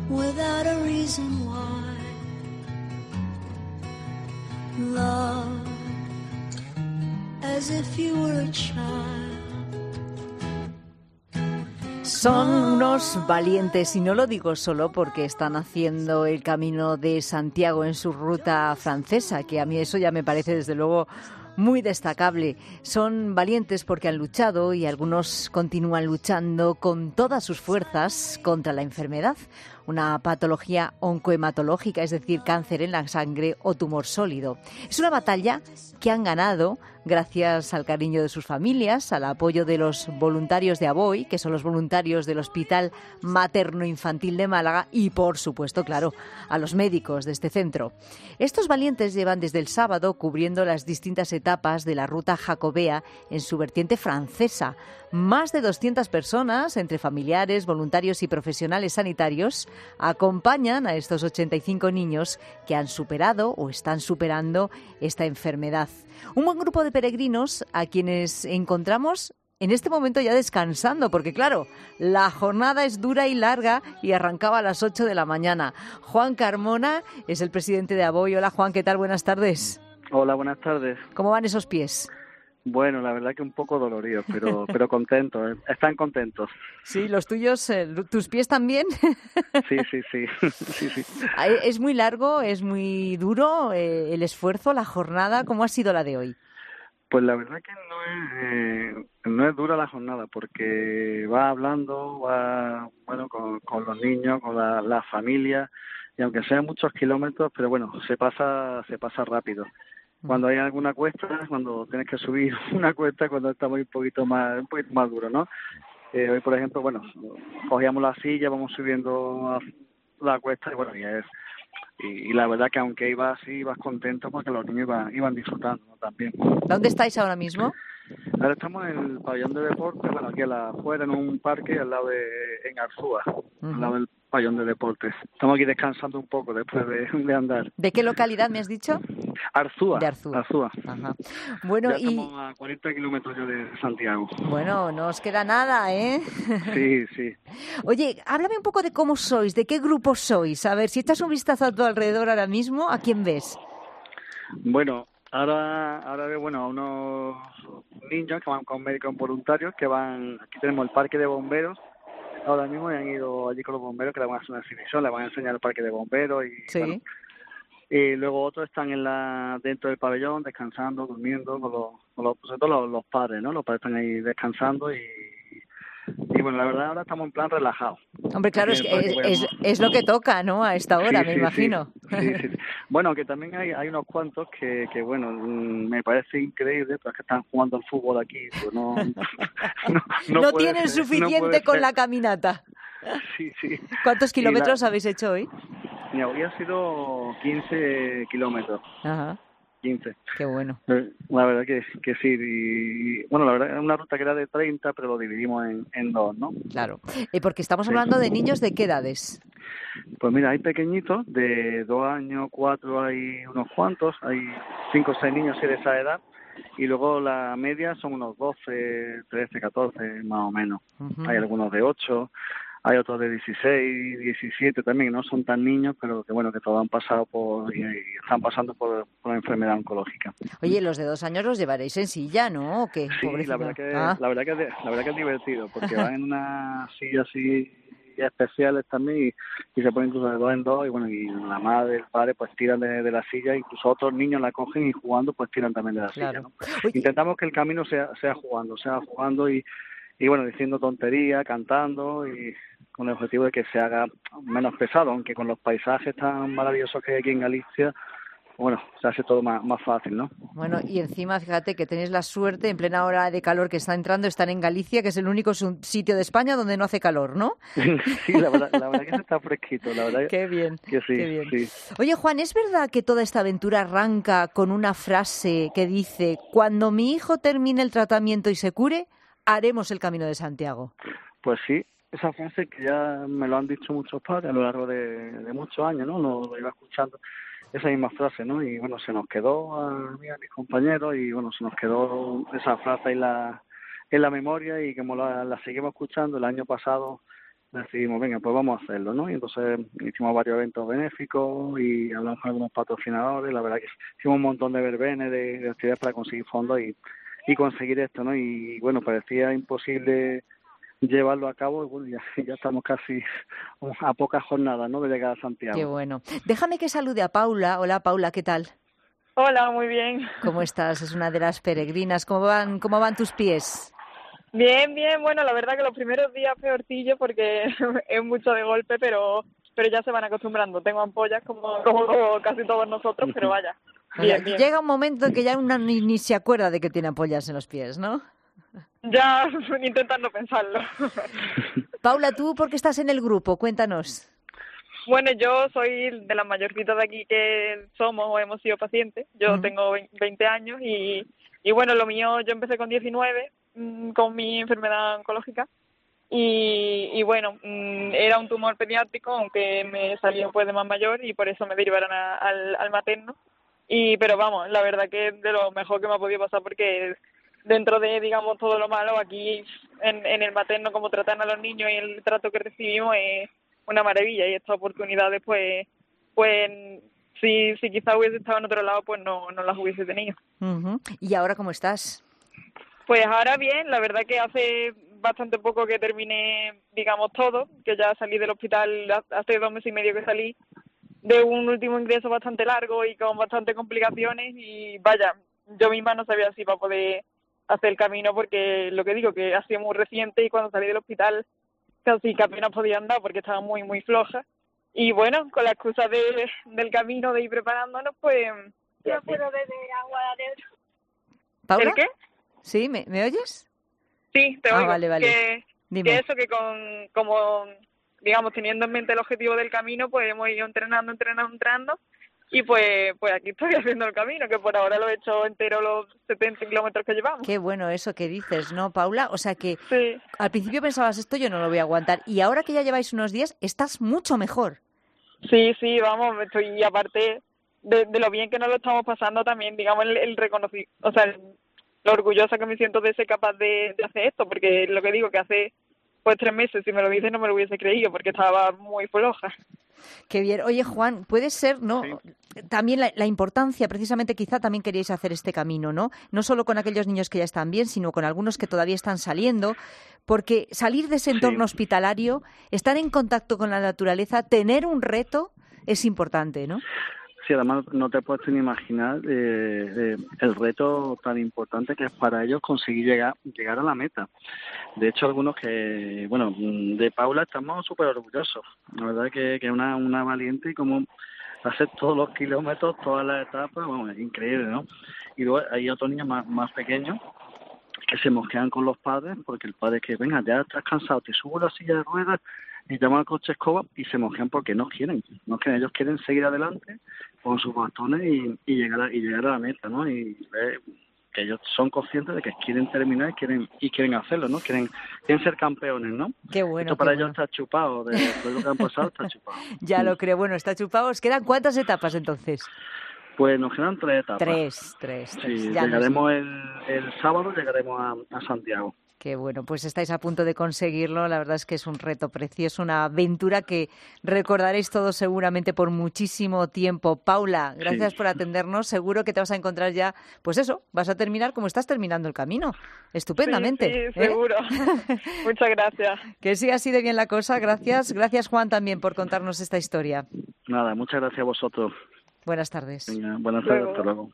without a reason why. Love as if you were a child. Son unos valientes, y no lo digo solo porque están haciendo el Camino de Santiago en su ruta francesa, que a mí eso ya me parece desde luego muy destacable. Son valientes porque han luchado y algunos continúan luchando con todas sus fuerzas contra la enfermedad, una patología oncohematológica, es decir, cáncer en la sangre o tumor sólido. Es una batalla que han ganado gracias al cariño de sus familias, al apoyo de los voluntarios de ABOI, que son los voluntarios del Hospital Materno-Infantil de Málaga, y, por supuesto, claro, a los médicos de este centro. Estos valientes llevan desde el sábado cubriendo las distintas etapas de la ruta jacobea en su vertiente francesa. Más de 200 personas, entre familiares, voluntarios y profesionales sanitarios, acompañan a estos 85 niños que han superado o están superando esta enfermedad. Un buen grupo de peregrinos a quienes encontramos en este momento ya descansando, porque claro, la jornada es dura y larga y arrancaba a las 8 de la mañana. Juan Carmona es el presidente de ABOI. Hola Juan, ¿qué tal? Buenas tardes. Hola, buenas tardes. ¿Cómo van esos pies? Bueno, la verdad que un poco doloridos, pero contentos, ¿eh? Están contentos. Sí, los tuyos, ¿tus pies también? Sí. Sí. ¿Es muy largo, es muy duro el esfuerzo, la jornada? ¿Cómo ha sido la de hoy? Pues la verdad que no es dura la jornada, porque va hablando, con los niños, con la familia, y aunque sean muchos kilómetros, pero bueno, se pasa rápido. Cuando hay alguna cuesta, cuando tienes que subir una cuesta, cuando está un poquito más duro, ¿no? Hoy, por ejemplo, cogíamos la silla, vamos subiendo la cuesta y la verdad que aunque iba así, ibas contento porque los niños iban disfrutando, ¿no? También. ¿Dónde estáis ahora mismo? Ahora estamos en el pabellón de deportes, aquí afuera en un parque en Arzúa, al lado del pabellón de deportes. Estamos aquí descansando un poco después de andar. ¿De qué localidad me has dicho? Arzúa. De Arzúa. Ajá. Bueno, ya estamos a 40 kilómetros yo de Santiago. Bueno, no os queda nada, ¿eh? Sí. Oye, háblame un poco de cómo sois, de qué grupo sois. A ver, si echas un vistazo a tu alrededor ahora mismo, ¿a quién ves? Bueno, ahora veo a unos niños que van con médicos voluntarios que van. Aquí tenemos el parque de bomberos. Ahora mismo han ido allí con los bomberos que le van a hacer una exhibición, le van a enseñar el parque de bomberos Sí. Y luego otros están dentro del pabellón descansando, durmiendo sobre todo los padres, ¿no? Los padres están ahí descansando y bueno, la verdad ahora estamos en plan relajado. Hombre, claro, es lo que toca, ¿no? A esta hora, me imagino. Sí. Bueno, aunque también hay unos cuantos que me parece increíble, pero es que están jugando al fútbol aquí, pues no tienen suficiente con la caminata. Sí. ¿Cuántos kilómetros habéis hecho hoy? Mira, hoy ha sido 15 kilómetros. Ajá. 15. Qué bueno. La verdad que sí. Y bueno, la verdad es una ruta que era de 30, pero lo dividimos en dos, ¿no? Claro. Porque estamos hablando de niños de qué edades. Pues mira, hay pequeñitos de 2 años, 4, hay unos cuantos, hay 5 o 6 niños de esa edad, y luego la media son unos 12, 13, 14 más o menos. Uh-huh. Hay algunos de 8. Hay otros de 16, 17 también, no son tan niños, pero que todos han pasado y están pasando por una enfermedad oncológica. Oye, los de 2 años los llevaréis en silla, ¿no? ¿O qué? Sí, la verdad que es divertido, porque van en una silla así especiales también y se ponen incluso de 2 en 2 y la madre, el padre pues tiran de la silla, incluso otros niños la cogen y jugando pues tiran también de la silla, ¿no? Intentamos que el camino sea jugando y diciendo tonterías, cantando y con el objetivo de que se haga menos pesado, aunque con los paisajes tan maravillosos que hay aquí en Galicia, se hace todo más fácil, ¿no? Bueno, y encima, fíjate que tenéis la suerte, en plena hora de calor que está entrando, están en Galicia, que es el único sitio de España donde no hace calor, ¿no? Sí, la verdad que se está fresquito, la verdad. Qué bien, que sí, qué bien. Sí. Oye, Juan, ¿es verdad que toda esta aventura arranca con una frase que dice: cuando mi hijo termine el tratamiento y se cure, haremos el Camino de Santiago? Pues sí, esa frase que ya me lo han dicho muchos padres a lo largo de muchos años, ¿no? Lo iba escuchando, esa misma frase, ¿no? Y se nos quedó a mí, a mis compañeros, y se nos quedó esa frase en la memoria, y como la seguimos escuchando el año pasado, decidimos, venga, pues vamos a hacerlo, ¿no? Y entonces hicimos varios eventos benéficos y hablamos con algunos patrocinadores. La verdad que hicimos un montón de verbenes, de actividades para conseguir fondos y conseguir esto, ¿no? Y bueno, parecía imposible llevarlo a cabo y bueno, ya estamos casi a pocas jornadas, ¿no?, de llegar a Qué Santiago. bueno. Déjame que salude a Paula. Hola, Paula, ¿qué tal? Hola, muy bien. ¿Cómo estás? Es una de las peregrinas. ¿Cómo van tus pies? Bien, bien. Bueno, la verdad que los primeros días peorcillo porque es mucho de golpe, pero ya se van acostumbrando. Tengo ampollas como casi todos nosotros, pero vaya. Bien, bien. Llega un momento en que ya una ni se acuerda de que tiene ampollas en los pies, ¿no? Ya intentan no pensarlo. Paula, ¿tú por qué estás en el grupo? Cuéntanos. Bueno, yo soy de las mayorcitas de aquí que somos o hemos sido pacientes. Yo tengo 20 años y bueno, lo mío, yo empecé con 19 con mi enfermedad oncológica y bueno, era un tumor pediátrico, aunque me salió pues de más mayor y por eso me derivaron al materno. Pero vamos, la verdad que es de lo mejor que me ha podido pasar porque dentro de, digamos, todo lo malo, aquí en el materno, como tratan a los niños y el trato que recibimos es una maravilla y estas oportunidades pues si quizá hubiese estado en otro lado pues no las hubiese tenido. Uh-huh. ¿Y ahora cómo estás? Pues ahora bien, la verdad que hace bastante poco que terminé, digamos, todo, que ya salí del hospital hace 2 meses y medio que salí de un último ingreso bastante largo y con bastantes complicaciones y vaya, yo misma no sabía si iba a poder hacer el camino porque lo que digo, que ha sido muy reciente y cuando salí del hospital casi que apenas podía andar porque estaba muy, muy floja. Y bueno, con la excusa del camino, de ir preparándonos, pues... Ya puedo beber agua de adentro. ¿Paula? ¿El qué? ¿Sí? ¿Me oyes? Sí, te oigo. Vale. Dime. Que eso, que como, digamos, teniendo en mente el objetivo del camino, pues hemos ido entrenando y pues aquí estoy haciendo el camino, que por ahora lo he hecho entero los 70 kilómetros que llevamos. Qué bueno eso que dices, ¿no, Paula? O sea que sí. Al principio pensabas, esto yo no lo voy a aguantar, y ahora que ya lleváis unos días, estás mucho mejor. Sí, vamos, y aparte de lo bien que nos lo estamos pasando también, digamos, el reconocimiento, o sea, lo orgullosa que me siento de ser capaz de hacer esto, porque lo que digo, que hace pues 3 meses, si me lo dices no me lo hubiese creído, porque estaba muy floja. Qué bien. Oye, Juan, puede ser, ¿no? Sí. También la importancia, precisamente quizá también queríais hacer este camino, ¿no? No solo con aquellos niños que ya están bien, sino con algunos que todavía están saliendo, porque salir de ese entorno hospitalario, estar en contacto con la naturaleza, tener un reto, es importante, ¿no? Sí, además no te puedes ni imaginar el reto tan importante que es para ellos conseguir llegar a la meta. De hecho, algunos que, bueno, de Paula estamos súper orgullosos. La verdad que es una valiente y como hacer todos los kilómetros, todas las etapas, bueno, es increíble, ¿no? Y luego hay otros niños más pequeños que se mosquean con los padres porque el padre es que, venga, ya estás cansado, te subo la silla de ruedas y llaman al coche escoba y se mosquean porque no quieren, ellos quieren seguir adelante con sus bastones y llegar a la meta, ¿no? Y que ellos son conscientes de que quieren terminar y quieren hacerlo, ¿no? Quieren ser campeones, ¿no? Qué bueno. Esto para ellos está chupado, de lo que han pasado está chupado. Ya lo creo, bueno, está chupado. ¿Os quedan cuántas etapas entonces? Pues nos quedan 3 etapas. Tres. Sí, ya llegaremos el sábado, llegaremos a Santiago. Qué bueno, pues estáis a punto de conseguirlo. La verdad es que es un reto precioso, una aventura que recordaréis todos seguramente por muchísimo tiempo. Paula, gracias por atendernos. Seguro que te vas a encontrar ya, pues eso, vas a terminar como estás terminando el camino. Estupendamente. Sí, seguro. Muchas gracias. Que siga así de bien la cosa. Gracias. Gracias, Juan, también por contarnos esta historia. Nada, muchas gracias a vosotros. Buenas tardes. Venga, buenas tardes, hasta luego.